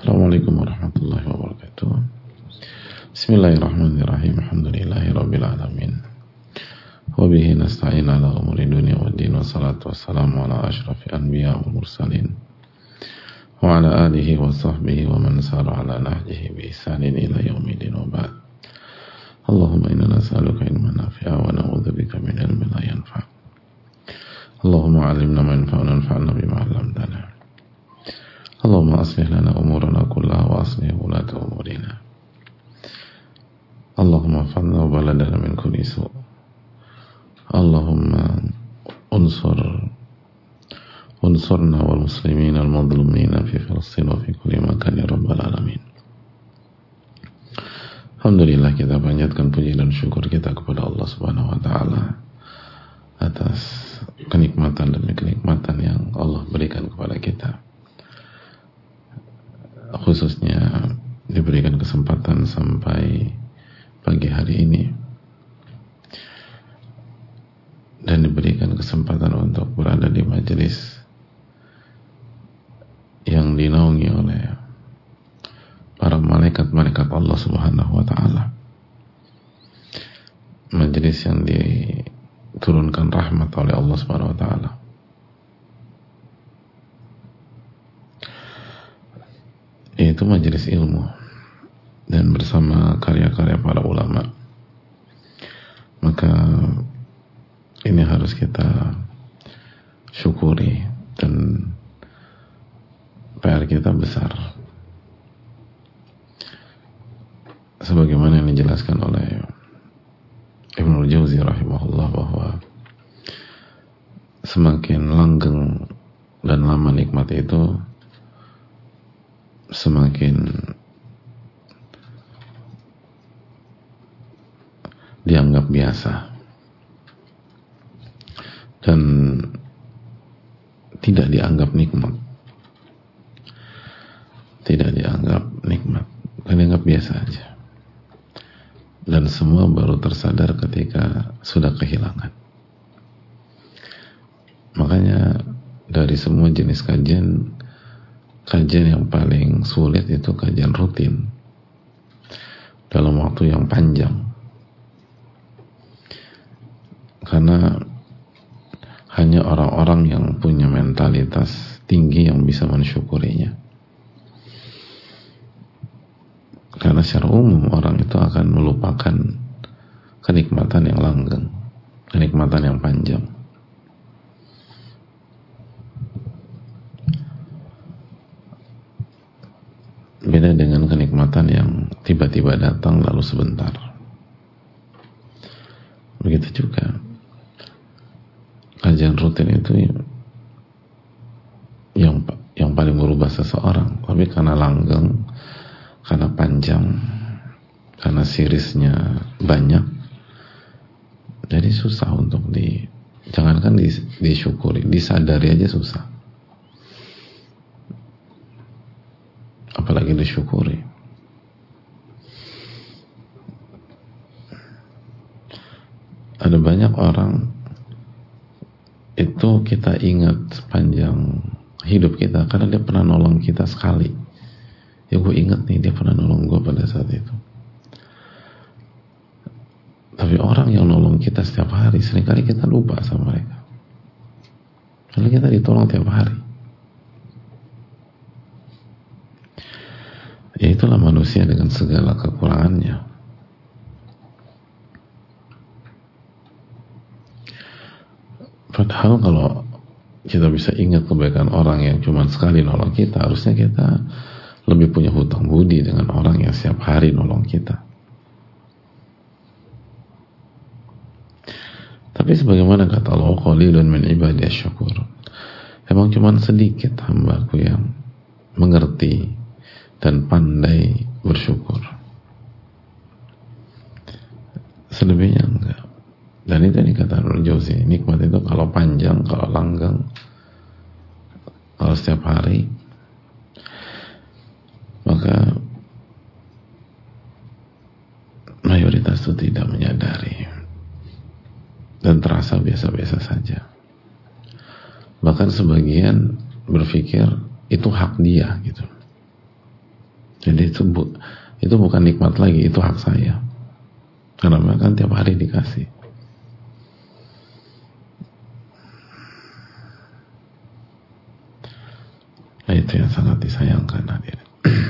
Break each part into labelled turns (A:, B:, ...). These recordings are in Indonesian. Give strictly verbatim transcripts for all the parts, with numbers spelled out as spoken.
A: Assalamualaikum warahmatullahi wabarakatuh. Bismillahirrahmanirrahim. Alhamdulillahi rabbil alamin. Wa bihi nasta'in ala umuri dunya waddin. Wassalatu wassalamu ala asyrafil anbiya wal mursalin wa ala alihi wa sahbihi wa man sara ala nahjihi bi ihsanin ila yaumil wa ba'd. Allahumma inna nas'aluka ilman nafi'a wa na'udzubika min ilmin la yanfa'. Allahumma 'allimna ma yanfa'una wanfa'na bima 'allamtana. Allahumma aslih lana umurana kullaha wa aslih ulata umurina. Allahumma fadna wa baladana min kulli su'. Allahumma unsur unsurna wal muslimin al madlumina fi Filistin wa fi kulli makan ya rabbal alamin. Alhamdulillah, kita panjatkan puji dan syukur kita kepada Allah Subhanahu wa taala atas kenikmatan demi kenikmatan yang Allah berikan kepada kita. Khususnya diberikan kesempatan sampai pagi hari ini dan diberikan kesempatan untuk berada di majelis yang dinaungi oleh para malaikat-malaikat Allah Subhanahu wa taala, majelis yang diturunkan rahmat oleh Allah Subhanahu wa taala. Yaitu majelis ilmu, dan bersama karya-karya para ulama. Maka ini harus kita syukuri, dan P R kita besar. Sebagaimana yang dijelaskan oleh Ibnul Jauzi rahimahullah, bahwa semakin langgeng dan lama nikmat itu, semakin dianggap biasa dan tidak dianggap nikmat, tidak dianggap nikmat, dianggap biasa aja, dan semua baru tersadar ketika sudah kehilangan. Makanya dari semua jenis kajian, kajian yang paling sulit itu kajian rutin dalam waktu yang panjang, karena hanya orang-orang yang punya mentalitas tinggi yang bisa mensyukurinya. Karena secara umum orang itu akan melupakan kenikmatan yang langgeng, kenikmatan yang panjang. Beda dengan kenikmatan yang tiba-tiba datang lalu sebentar. Begitu juga kajian rutin itu yang yang paling merubah seseorang, tapi karena langgeng, karena panjang, karena seriesnya banyak, jadi susah untuk di, jangankan di, disyukuri, disadari aja susah, apalagi disyukuri. Ada banyak orang itu kita ingat sepanjang hidup kita karena dia pernah nolong kita sekali. Ya, gue ingat nih, dia pernah nolong gue pada saat itu. Tapi orang yang nolong kita setiap hari, seringkali kita lupa sama mereka, karena kita ditolong tiap hari. Ya, itulah manusia dengan segala kekurangannya. Padahal kalau kita bisa ingat kebaikan orang yang cuma sekali nolong kita, harusnya kita lebih punya hutang budi dengan orang yang setiap hari nolong kita. Tapi sebagaimana kata Allah, qalilun min ibadiyasy syakur. Emang cuma sedikit hambaku yang mengerti dan pandai bersyukur. Selebihnya enggak. Dan itu yang dikata Ibnul Jauzi, nikmat itu kalau panjang, kalau langgeng, kalau setiap hari, maka mayoritas itu tidak menyadari dan terasa biasa-biasa saja. Bahkan sebagian berpikir itu hak dia gitu. Jadi itu, bu, itu bukan nikmat lagi, itu hak saya. Karena kan tiap hari dikasih. Nah, itu yang sangat disayangkan hadirin.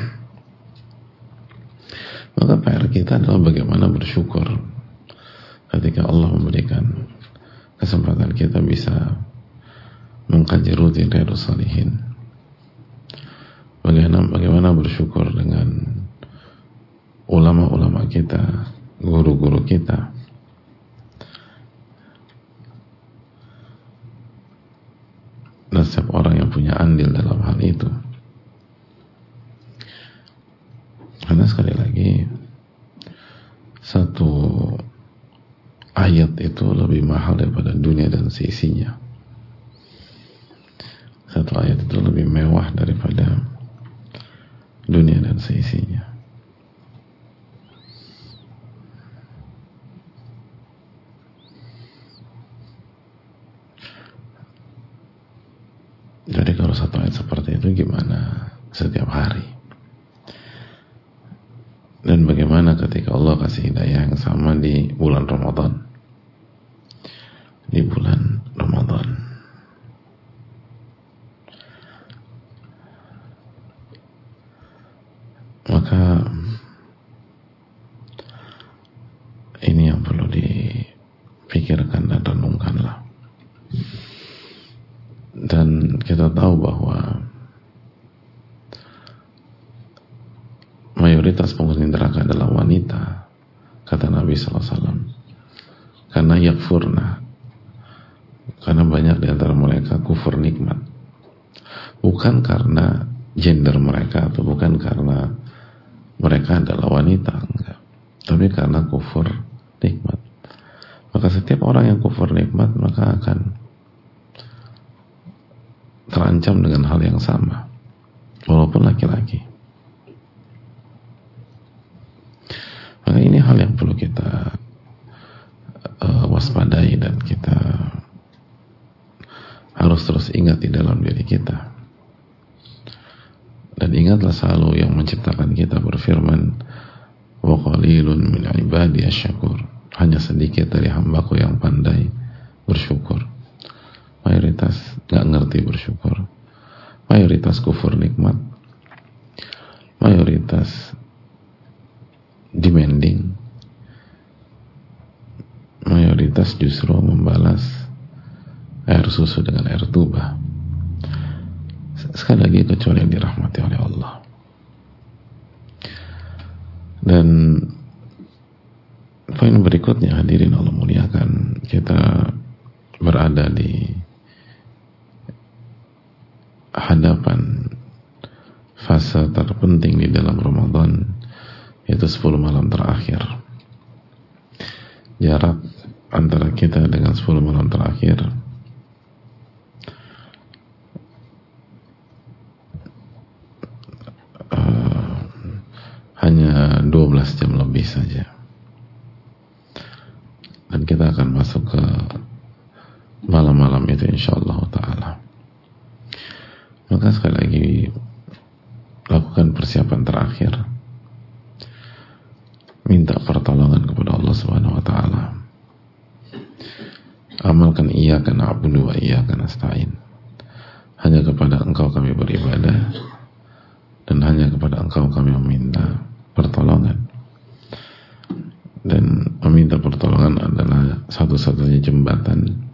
A: Maka P R kita adalah bagaimana bersyukur ketika Allah memberikan kesempatan kita bisa mengkaji rutin Riyadhus Shalihin. Bagaimana, bagaimana bersyukur dengan ulama-ulama kita, guru-guru kita, dan setiap orang yang punya andil dalam hal itu. Karena sekali lagi, satu ayat itu lebih mahal daripada dunia dan seisinya. Satu ayat itu lebih mewah daripada dunia dan seisinya. Jadi kalau satu ayat seperti itu gimana setiap hari? Dan bagaimana ketika Allah kasih hidayah yang sama di bulan Ramadan? Di bulan Ramadan. Maka ini yang perlu dipikirkan dan renungkanlah. Dan kita tahu bahwa mayoritas penghuni neraka adalah wanita, kata Nabi sallallahu alaihi wasallam. Karena yakfurna, karena banyak di antara mereka kufur nikmat. Bukan karena gender mereka atau bukan karena mereka adalah wanita, enggak. Tapi karena kufur nikmat. Maka setiap orang yang kufur nikmat maka akan terancam dengan hal yang sama, walaupun laki-laki. Maka ini hal yang perlu kita uh, waspadai dan kita harus terus ingat di dalam diri kita. Dan ingatlah selalu yang menciptakan kita berfirman, wa qalilun min ibadi asyakur, hanya sedikit dari hambaku yang pandai bersyukur. Mayoritas gak ngerti bersyukur, mayoritas kufur nikmat, mayoritas demanding, mayoritas justru membalas air susu dengan air tuba. Sekali lagi kecuali yang dirahmati oleh Allah. Dan poin berikutnya hadirin Allah muliakan, kita berada di hadapan fase terpenting di dalam Ramadan, yaitu sepuluh malam terakhir. Jarak antara kita dengan sepuluh malam terakhir uh, hanya dua belas jam lebih saja. Dan kita akan masuk ke malam-malam itu insyaallah ta'ala. Maka sekali lagi lakukan persiapan terakhir, minta pertolongan kepada Allah Subhanahu wa taala. Amalkan iyyaka na'budu wa iyyaka nasta'in. Hanya kepada Engkau kami beribadah dan hanya kepada Engkau kami meminta pertolongan. Dan meminta pertolongan adalah satu-satunya jembatan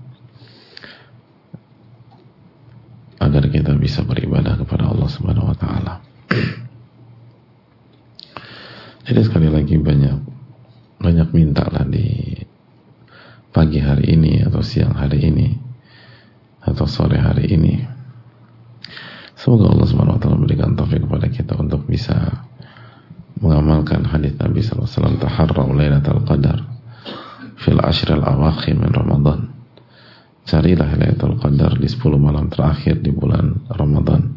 A: agar kita bisa beribadah kepada Allah Subhanahu wa taala. Jadi sekali lagi banyak banyak mintalah di pagi hari ini atau siang hari ini atau sore hari ini. Semoga Allah Subhanahu wa taala memberikan taufik kepada kita untuk bisa mengamalkan hadis Nabi sallallahu alaihi wasallam, taharrau lailatul qadar fil ashril awakhir min Ramadan. Carilah Lailatul Qadar di sepuluh malam terakhir di bulan Ramadan.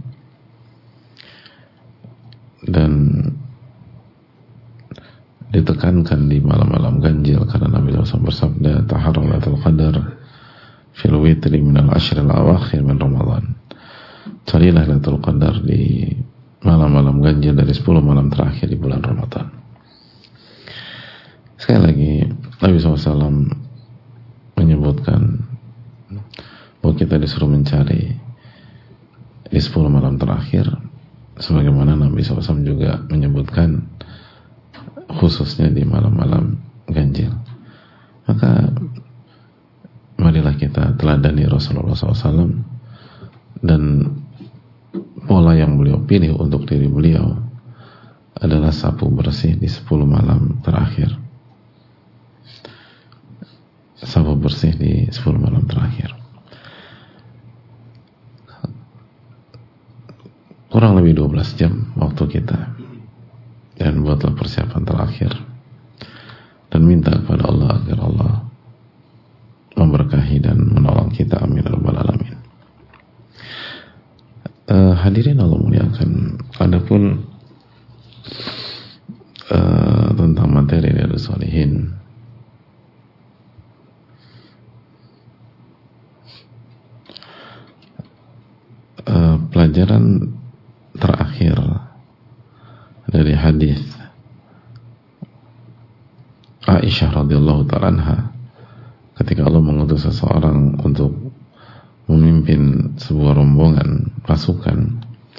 A: Dan ditekankan di malam-malam ganjil karena Nabi sallallahu alaihi wasallam bersabda, taharrau Lailatul Qadar fil witri minal ashril awakhir min Ramadan. Carilah Lailatul Qadar di malam-malam ganjil dari sepuluh malam terakhir di bulan Ramadan. Sekali lagi, Nabi shallallahu alaihi wasallam menyebutkan bahwa kita disuruh mencari di sepuluh malam terakhir, sebagaimana Nabi shallallahu alaihi wasallam juga menyebutkan khususnya di malam-malam ganjil. Maka marilah kita teladani Rasulullah shallallahu alaihi wasallam, dan pola yang beliau pilih untuk diri beliau adalah sapu bersih di sepuluh malam terakhir. Sapu bersih di sepuluh malam terakhir. Kurang lebih dua belas jam waktu kita, dan buatlah persiapan terakhir dan minta kepada Allah agar Allah memberkahi dan menolong kita, amin ya rabbal alamin. Uh, hadirin Allah muliakan, adapun uh, tentang materi dari Sholihin, uh, pelajaran terakhir dari hadis Aisyah radhiyallahu ta'ala anha ketika Allah mengutus seseorang untuk memimpin sebuah rombongan pasukan,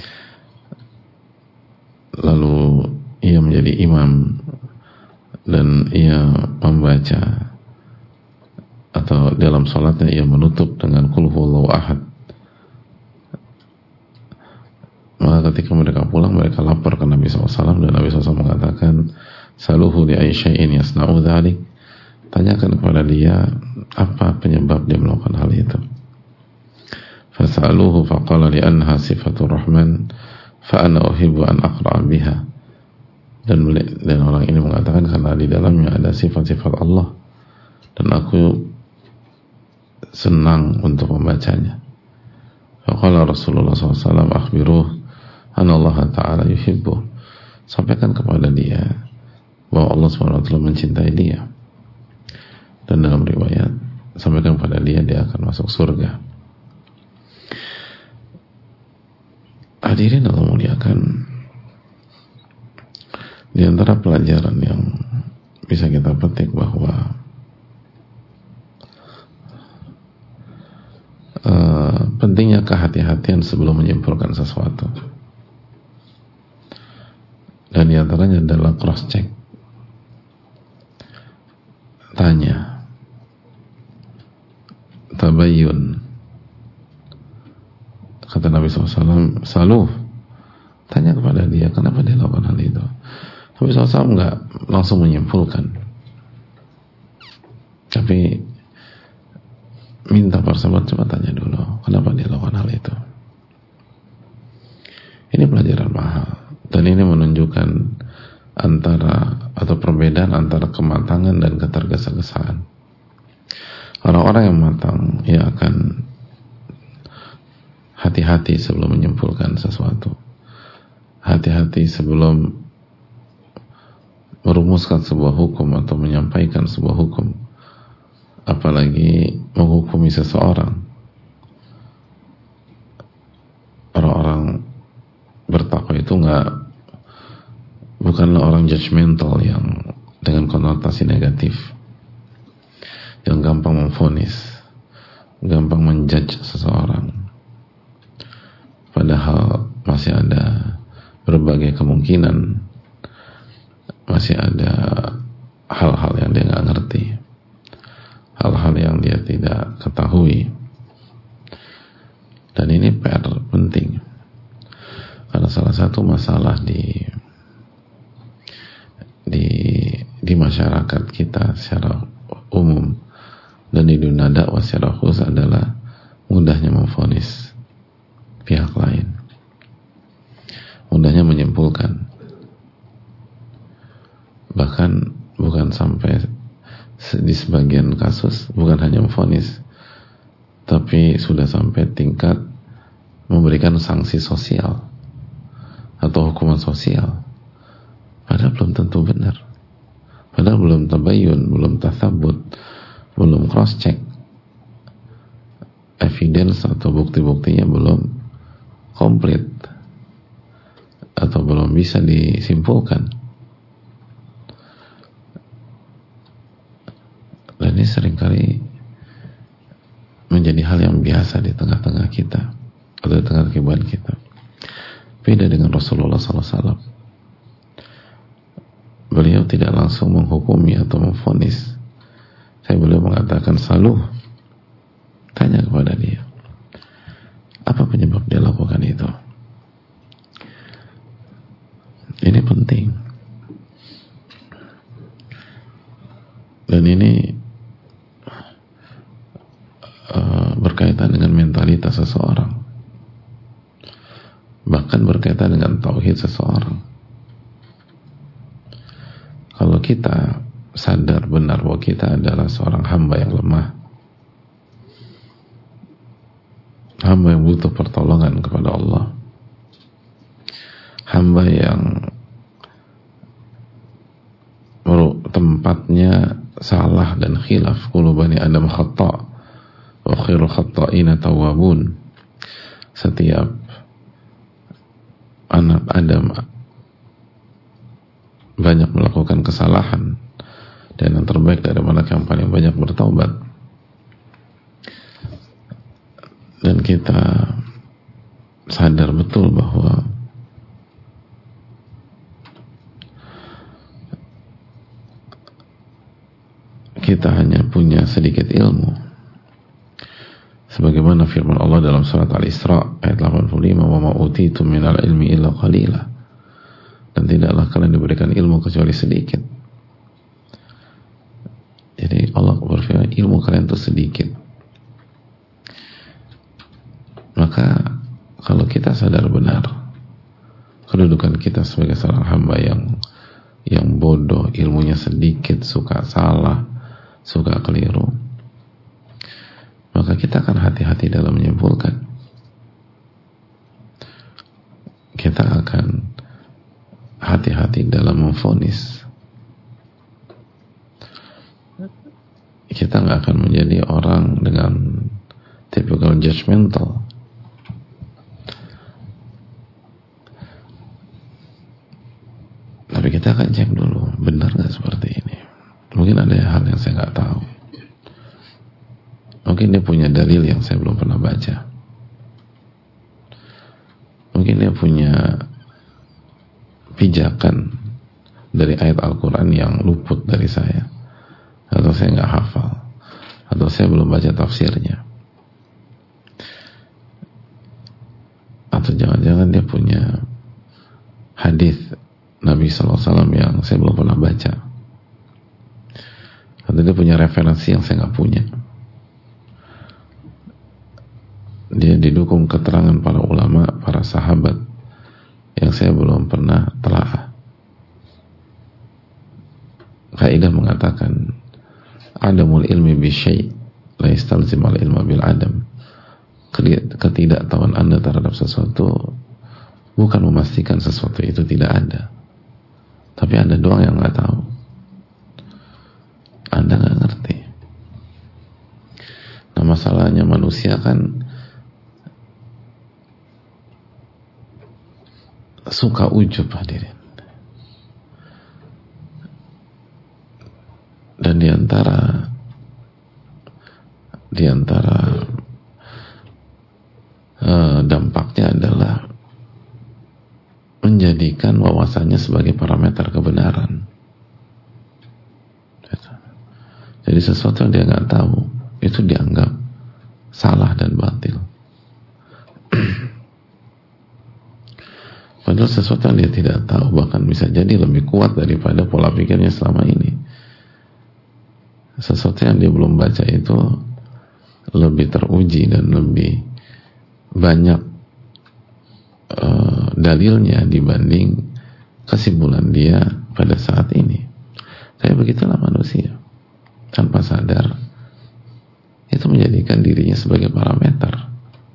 A: lalu ia menjadi imam dan ia membaca, atau dalam salatnya ia menutup dengan qul huwallahu ahad. Maka ketika mereka pulang, mereka lapor ke Nabi shallallahu alaihi wasallam, dan Nabi shallallahu alaihi wasallam mengatakan, saluhu li aisya'in yasna'u dhalik, tanyakan kepada dia apa penyebab dia melakukan hal itu. Fas'aluhu faqala li anha sifatur rahman fa ana uhibbu an aqra'a biha, dan dan orang ini mengatakan karena di dalamnya ada sifat-sifat Allah dan aku senang untuk membacanya. Faqala Rasulullah shallallahu alaihi wasallam akhbiruh anna Allah ta'ala yuhibbu, sampaikan kepada dia bahwa Allah subhanahu wa taala mencintai dia, dan dalam riwayat sampaikan kepada dia dia akan masuk surga. Hadirin Allah muliakan, di antara pelajaran yang bisa kita petik bahwa uh, pentingnya kehati-hatian sebelum menyimpulkan sesuatu, dan di antaranya adalah cross check, tanya, tabayyun. Kata Nabi shallallahu alaihi wasallam, saluh, tanya kepada dia kenapa dia lakukan hal itu. Nabi shallallahu alaihi wasallam nggak langsung menyimpulkan, tapi minta para sahabat coba tanya dulu kenapa dia lakukan hal itu. Ini pelajaran mahal, dan ini menunjukkan antara atau perbedaan antara kematangan dan ketergesa-gesaan. Orang-orang yang matang ia akan hati-hati sebelum menyimpulkan sesuatu, hati-hati sebelum merumuskan sebuah hukum atau menyampaikan sebuah hukum, apalagi menghukumi seseorang. Orang-orang bertakwa itu nggak bukanlah orang judgmental yang dengan konotasi negatif, yang gampang memvonis, gampang menjudge seseorang, padahal masih ada berbagai kemungkinan, masih ada hal-hal yang dia nggak ngerti, hal-hal yang dia tidak ketahui. Dan ini P R penting, karena salah satu masalah di di di masyarakat kita secara umum dan di dunia dakwah secara khusus adalah mudahnya memvonis pihak lain, mudahnya menyimpulkan, bahkan bukan sampai di sebagian kasus bukan hanya memvonis, tapi sudah sampai tingkat memberikan sanksi sosial atau hukuman sosial, padahal belum tentu benar, padahal belum tabayyun, belum tathabut, belum cross check, evidence atau bukti-buktinya belum komplit. atau belum bisa disimpulkan. Dan ini seringkali menjadi hal yang biasa di tengah-tengah kita atau di tengah kehidupan kita. Beda dengan Rasulullah sallallahu alaihi wasallam. Beliau tidak langsung menghukumi atau memvonis. Saya beliau mengatakan selalu tanya kepada dia, apa penyebab dia lakukan itu? Ini penting. Dan ini uh, berkaitan dengan mentalitas seseorang. Bahkan berkaitan dengan tauhid seseorang. Kalau kita sadar benar bahwa kita adalah seorang hamba yang lemah, hamba yang butuh pertolongan kepada Allah, hamba yang tempatnya salah dan khilaf, kullu bani Adam khata' wa khairul khata'ina tawwabun. Setiap anak Adam banyak melakukan kesalahan, dan yang terbaik dari mereka yang paling banyak bertaubat. Dan kita sadar betul bahwa kita hanya punya sedikit ilmu, sebagaimana firman Allah dalam surat Al-Isra ayat delapan puluh lima, wa ma utitum minal ilmi illa qalila, dan tidaklah kalian diberikan ilmu kecuali sedikit. Jadi Allah berfirman, ilmu kalian itu sedikit. Maka kalau kita sadar benar kedudukan kita sebagai seorang hamba yang yang bodoh, ilmunya sedikit, suka salah, suka keliru, maka kita akan hati-hati dalam menyimpulkan. Kita akan hati-hati dalam memvonis. Kita nggak akan menjadi orang dengan typical judgmental. Tapi kita akan cek dulu, benar nggak seperti ini? Mungkin ada hal yang saya nggak tahu. Mungkin dia punya dalil yang saya belum pernah baca. Mungkin dia punya pijakan dari ayat Al-Quran yang luput dari saya, atau saya nggak hafal, atau saya belum baca tafsirnya, atau jangan-jangan dia punya hadis Nabi sallallahu alaihi wasallam yang saya belum pernah baca, atau dia punya referensi yang saya nggak punya. Dia didukung keterangan para ulama, para sahabat yang saya belum pernah telaah. Kaidah mengatakan adamul ilmi bi syai' la yastalzim al ilma bil adam. Ketidaktahuan Anda terhadap sesuatu bukan memastikan sesuatu itu tidak ada, tapi Anda doang yang nggak tahu. Anda nggak ngerti. Nah, masalahnya manusia kan suka ujub, hadirin. Dan diantara diantara uh, dampaknya adalah menjadikan wawasannya sebagai parameter kebenaran. Jadi sesuatu yang dia nggak tahu itu dianggap salah dan batil. Padahal sesuatu yang dia tidak tahu bahkan bisa jadi lebih kuat daripada pola pikirnya selama ini. Sesuatu yang dia belum baca itu lebih teruji dan lebih banyak uh, dalilnya dibanding kesimpulan dia pada saat ini. Tapi begitulah manusia, tanpa sadar itu menjadikan dirinya sebagai parameter.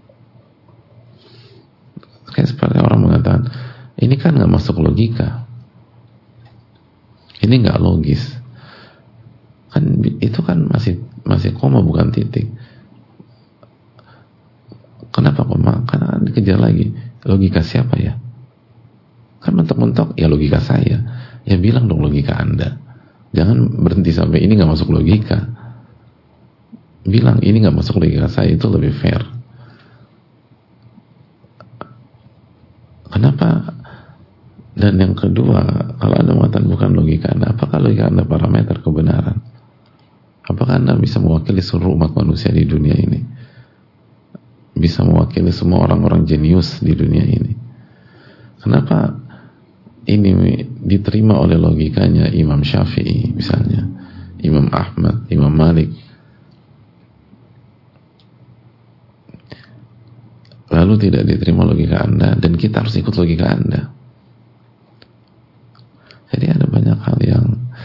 A: Kayak seperti orang mengatakan, ini kan nggak masuk logika, ini nggak logis, kan itu kan masih masih koma bukan titik. Kenapa koma? Karena dikejar lagi, logika siapa ya? Kan mentok-mentok, ya logika saya. Ya bilang dong logika Anda. Jangan berhenti sampai ini nggak masuk logika. Bilang ini nggak masuk logika saya, itu lebih fair. Kenapa? Dan yang kedua, kalau Anda mengatakan bukan logika Anda, apakah logika Anda parameter kebenaran? Apakah Anda bisa mewakili seluruh umat manusia di dunia ini? Bisa mewakili semua orang-orang jenius di dunia ini? Kenapa ini diterima oleh logikanya Imam Syafi'i misalnya, Imam Ahmad, Imam Malik, lalu tidak diterima logika Anda, dan kita harus ikut logika Anda? Jadi ada banyak hal yang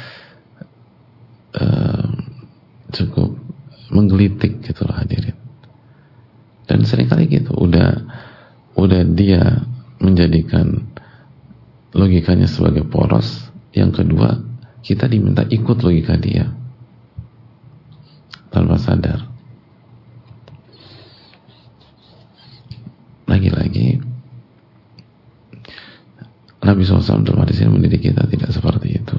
A: uh, cukup menggelitik gitu loh hadirin. Dan seringkali gitu, udah udah dia menjadikan logikanya sebagai poros. Yang kedua, kita diminta ikut logika dia tanpa sadar. Lagi-lagi Nabi shallallahu alaihi wasallam dalam hadis ini mendidik kita tidak seperti itu.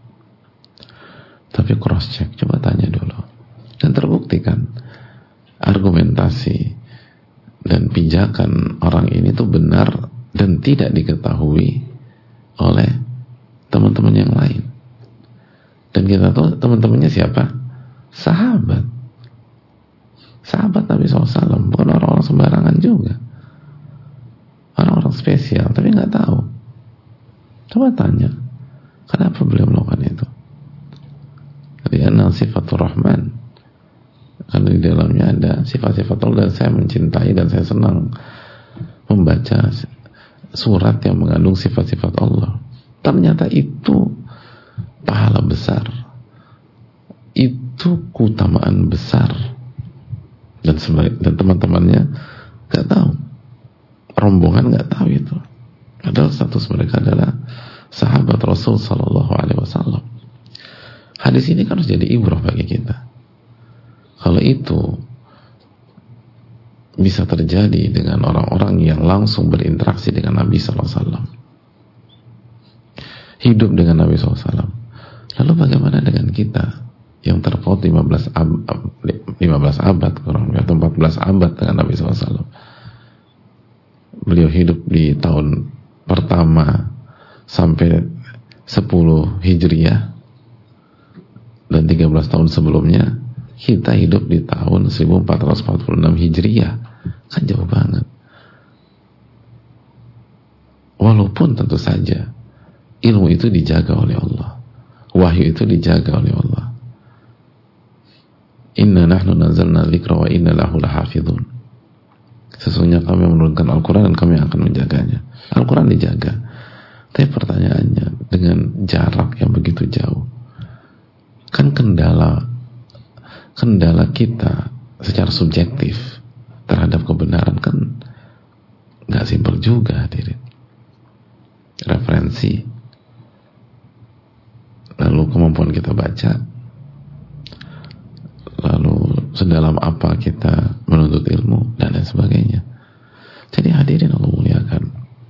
A: Tapi cross check, coba tanya dulu. Dan terbuktikan argumentasi dan pijakan orang ini tuh benar dan tidak diketahui oleh teman-teman yang lain. Dan kita tahu teman-temannya siapa? Sahabat. Sahabat Nabi shallallahu alaihi wasallam, bukan orang-orang sembarangan juga. Orang-orang spesial, tapi nggak tahu. Coba tanya, kenapa beliau melakukan itu? Karena sifatul Rahman, karena di dalamnya ada sifat-sifat Allah, dan saya mencintai dan saya senang membaca surat yang mengandung sifat-sifat Allah. Ternyata itu pahala besar, itu keutamaan besar, dan dan teman-temannya nggak tahu, rombongan nggak tahu itu. Padahal status mereka adalah sahabat Rasul Sallallahu Alaihi Wasallam. Hadis ini kan harus jadi ibrah bagi kita. Kalau itu bisa terjadi dengan orang-orang yang langsung berinteraksi dengan Nabi Sallallahu Alaihi Wasallam, hidup dengan Nabi Sallallahu Alaihi Wasallam, lalu bagaimana dengan kita yang terpaut lima belas abad kurang lebih, atau empat belas abad dengan Nabi Sallallahu Alaihi Wasallam? Beliau hidup di tahun pertama sampai sepuluh Hijriah, dan tiga belas tahun sebelumnya. Kita hidup di tahun seribu empat ratus empat puluh enam Hijriah. Kan jauh banget. Walaupun tentu saja ilmu itu dijaga oleh Allah, wahyu itu dijaga oleh Allah. Inna nahnu nazzalna dzikra wa inna lahu lahafizun. Sesungguhnya kami menurunkan Al-Quran dan kami akan menjaganya. Al-Quran dijaga. Tapi pertanyaannya, dengan jarak yang begitu jauh, kan kendala kendala kita secara subjektif terhadap kebenaran kan nggak simpel juga hadirin. Referensi, lalu kemampuan kita baca, lalu sedalam apa kita menuntut ilmu, dan lain sebagainya. Jadi hadirin Allah muliakan,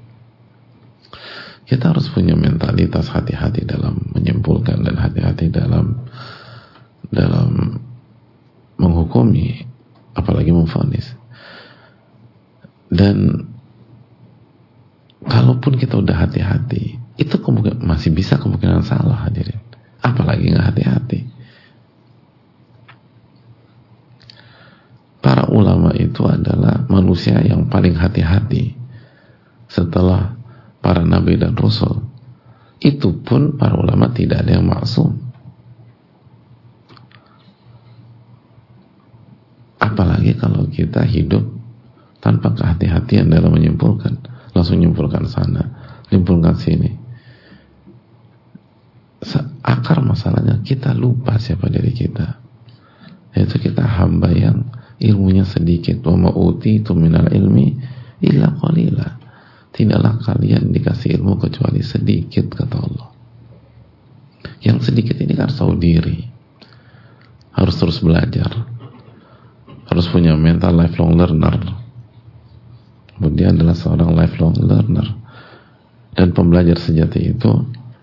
A: kita harus punya mentalitas hati-hati dalam menyimpulkan dan hati-hati dalam dalam menghukumi, apalagi memvonis. Dan kalaupun kita udah hati-hati, itu kemungkinan, masih bisa kemungkinan salah hadirin, apalagi nggak hati-hati. Para ulama itu adalah manusia yang paling hati-hati setelah para nabi dan rasul. Itu pun para ulama tidak ada yang maksum. Apalagi kalau kita hidup tanpa kehati-hatian dalam menyimpulkan, langsung menyimpulkan sana, menyimpulkan sini. Akar masalahnya kita lupa siapa diri kita, yaitu kita hamba yang ilmunya sedikit. Wa ma utitu minal ilmi illa qalila. Tidaklah kalian dikasih ilmu kecuali sedikit, kata Allah. Yang sedikit ini kan tahu diri, harus terus belajar, harus punya mental lifelong learner. Dia adalah seorang lifelong learner. Dan pembelajar sejati itu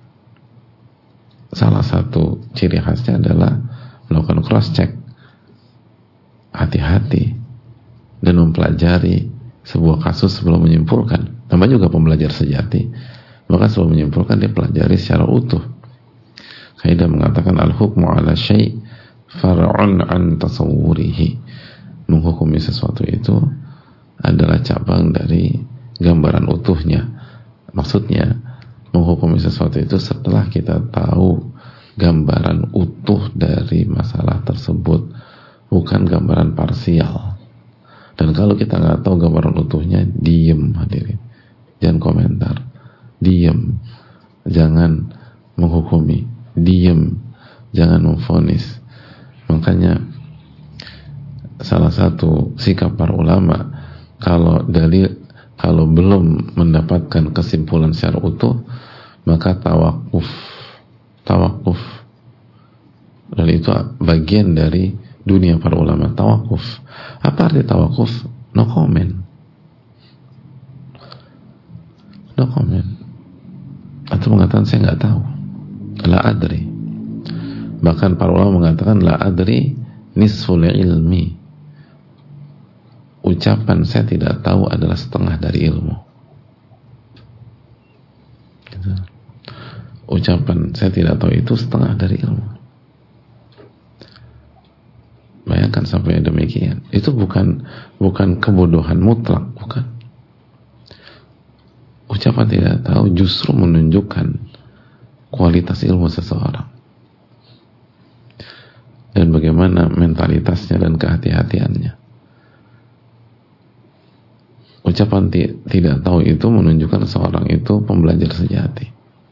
A: salah satu ciri khasnya adalah melakukan cross check, hati-hati, dan mempelajari sebuah kasus sebelum menyimpulkan. Namanya juga pembelajar sejati, maka sebelum menyimpulkan dia pelajari secara utuh. Kaidah mengatakan al-hukmu ala syai' far'un an tasawwurihi. Menghukumi sesuatu itu adalah cabang dari gambaran utuhnya. Maksudnya menghukumi sesuatu itu setelah kita tahu gambaran utuh dari masalah tersebut, bukan gambaran parsial. Dan kalau kita nggak tahu gambaran utuhnya, diem hadirin, jangan komentar, diem, jangan menghukumi, diem, jangan memvonis. Makanya salah satu sikap para ulama, kalau dalil, kalau belum mendapatkan kesimpulan secara utuh, maka tawakuf, tawakuf, dan itu bagian dari dunia para ulama. Tawakuf, apa arti tawakuf? No comment, no comment, atau mengatakan saya nggak tahu, la adri. Bahkan para ulama mengatakan la adri nisful ilmi. Ucapan saya tidak tahu adalah setengah dari ilmu. Gitu. Ucapan saya tidak tahu itu setengah dari ilmu. Bayangkan sampai demikian. Itu bukan bukan kebodohan mutlak, bukan. Ucapan tidak tahu justru menunjukkan kualitas ilmu seseorang dan bagaimana mentalitasnya dan kehati-hatiannya. Ucapan ti- tidak tahu itu menunjukkan seorang itu pembelajar sejati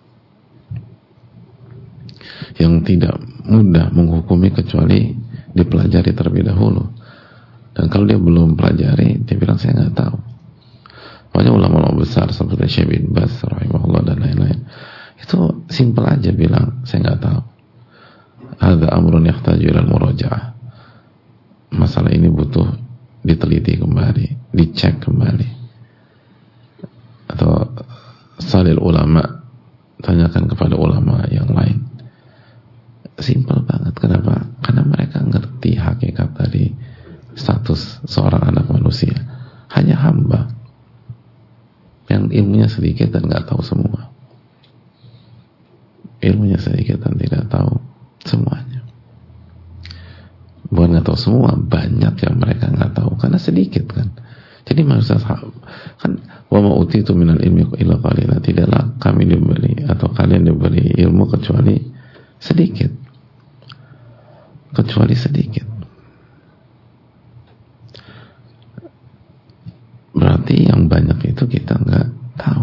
A: yang tidak mudah menghukumi kecuali dipelajari terlebih dahulu. Dan kalau dia belum pelajari, dia bilang saya nggak tahu. Banyak ulama-ulama besar seperti Syekh bin Baz rahimahullah dan lain-lain, itu simpel aja bilang saya nggak tahu. Hadza amrun yahtaju ila al-muraja'ah. Masalah ini butuh diteliti kembali, dicek kembali. Atau salil ulama, tanyakan kepada ulama yang lain. Simpel banget. Kenapa? Karena mereka ngerti hakikat dari status seorang anak manusia. Hanya hamba yang ilmunya sedikit dan nggak tahu semua. Ilmunya sedikit dan tidak tahu semuanya. Bukan nggak tahu semua, banyak yang mereka nggak tahu karena sedikit kan. Jadi maksud kan wa ma utitu minal ilmi illa qalila, tidaklah kami diberi atau kalian diberi ilmu kecuali sedikit, kecuali sedikit. Berarti yang banyak itu kita nggak tahu.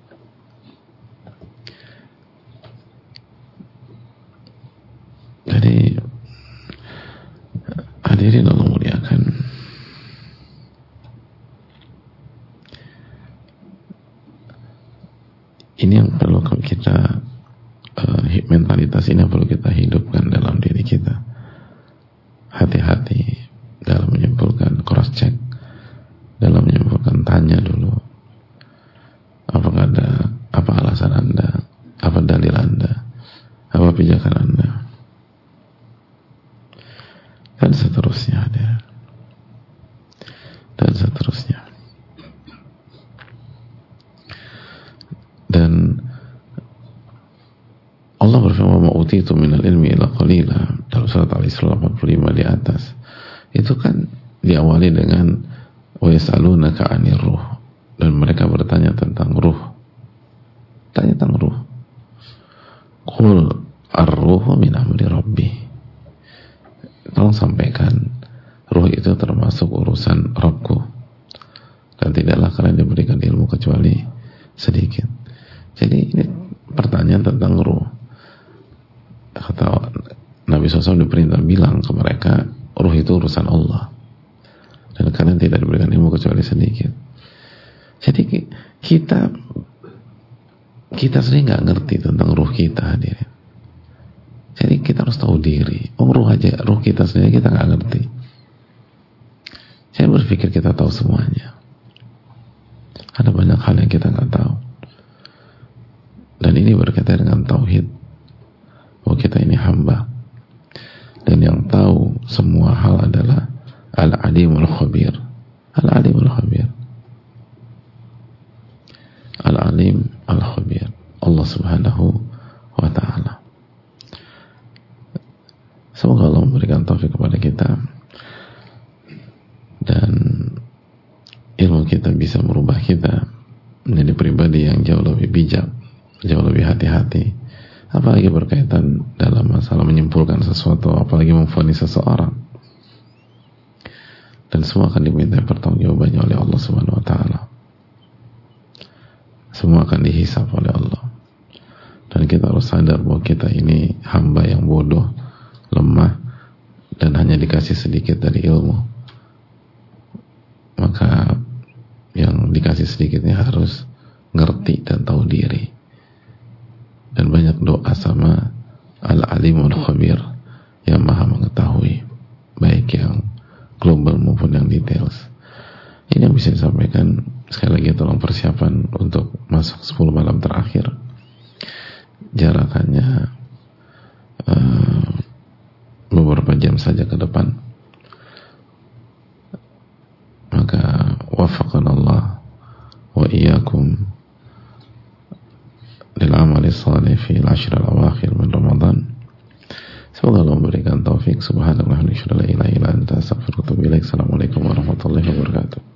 A: Jadi hadirin Allah muliakan, ini yang perlu kita uh, mentalitas ini yang perlu kita hidupkan dalam diri kita. Hati-hati dalam menyimpulkan, cross check dalam menyimpulkan, tanya dulu apakah ada, apa alasan Anda, apa dalil Anda, apa pijakan Anda, dan seterusnya, dan seterusnya. Dan Allah berfirman, "Ma utitu minal ilmi illa qalila." Dalam surat Al-Isra delapan puluh lima di atas. Itu kan diawali dengan wa yasalunaka 'anir ruh, dan mereka bertanya tentang ruh. Tanya tentang ruh. Qul ar-ruhu min amri rabbi. Tolong sampaikan, ruh itu termasuk urusan Rabbku, dan tidaklah kalian diberikan ilmu kecuali sedikit. Jadi ini pertanyaan tentang ruh. Kata Nabi shallallahu alaihi wasallam diperintah bilang ke mereka, ruh itu urusan Allah, dan kalian tidak diberikan ilmu kecuali sedikit. Jadi kita kita sendiri nggak ngerti tentang ruh kita, hadirin. Jadi kita harus tahu diri. Oh, ruh aja, ruh kita sendiri kita nggak ngerti. Saya berpikir kita tahu semuanya. Ada banyak hal yang kita nggak tahu. Dan ini berkaitan dengan tauhid, bahwa kita ini hamba, dan yang tahu semua hal adalah Al-Alimul Khabir. Al-Alimul Khabir, Al-Alim Al-Khabir, Allah Subhanahu wa Ta'ala. Semoga Allah memberikan taufik kepada kita dan ilmu kita bisa merubah kita menjadi pribadi yang jauh lebih bijak, jauh lebih hati-hati, apalagi berkaitan dalam masalah menyimpulkan sesuatu, apalagi memvonis seseorang. Dan semua akan diminta pertanggungjawabannya oleh Allah Subhanahu wa Ta'ala. Semua akan dihisab oleh Allah. Dan kita harus sadar bahwa kita ini hamba yang bodoh, lemah, dan hanya dikasih sedikit dari ilmu. Maka yang dikasih sedikitnya harus ngerti dan tahu diri. Dan banyak doa sama Al-Alimul Khabir yang maha mengetahui, baik yang global maupun yang details. Ini yang bisa disampaikan. Sekali lagi tolong persiapan untuk masuk sepuluh malam terakhir. Jarakannya uh, beberapa jam saja ke depan. Maka wafaqanallah wa iyyakum lil amali salih fi al-ashr al-awakhir min Ramadan. Semoga Allah memberikan taufik. Subhanallah wa bihamdihi, la ilaha illa anta, astaghfiruka wa atubu ilaik. Assalamualaikum warahmatullahi wabarakatuh.